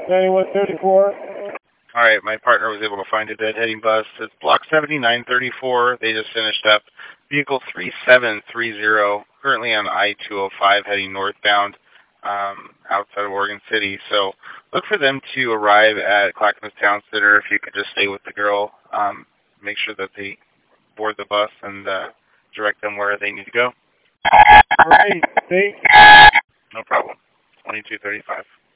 7134. All right, my partner was able to find a dead-heading bus. It's Block 7934. They just finished up Vehicle 3730, currently on I-205 heading northbound outside of Oregon City. So look for them to arrive at Clackamas Town Center. If you could just stay with the girl, make sure that they board the bus and direct them where they need to go. All right, thanks. No problem. 2235.